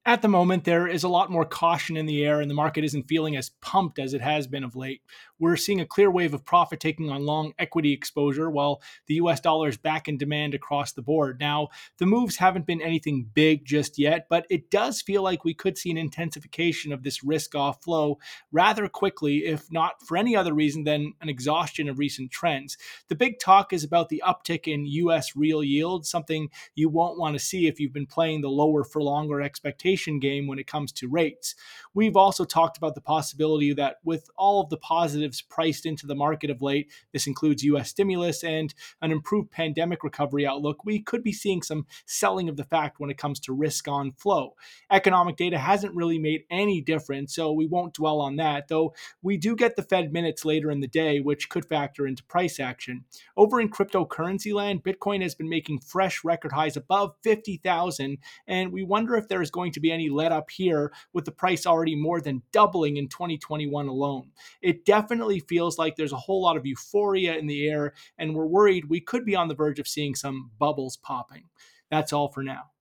At the moment, there is a lot more caution in the air, and the market isn't feeling as pumped as it has been of late. We're seeing a clear wave of profit taking on long equity exposure, while the US dollar is back in demand across the board. Now, the moves haven't been anything big just yet, but it does feel like we could see an intensification of this risk off flow rather quickly, if not for any other reason than an exhaustion of recent trends. The big talk is about the uptick in US real yield, something you won't want to see if you've been playing the lower for longer expectation game when it comes to rates. We've also talked about the possibility that with all of the positives priced into the market of late, this includes US stimulus and an improved pandemic recovery outlook, we could be seeing some selling of the fact when it comes to risk on flow. Economic data hasn't really made any difference, so we won't dwell on that, though we do get the Fed minutes later in the day, which could factor into price action. Over in cryptocurrency land, Bitcoin has been making fresh record highs above 50,000, and we wonder if there is going to be any let up here with the price already more than doubling in 2021 alone. It definitely feels like there's a whole lot of euphoria in the air, and we're worried we could be on the verge of seeing some bubbles popping. That's all for now.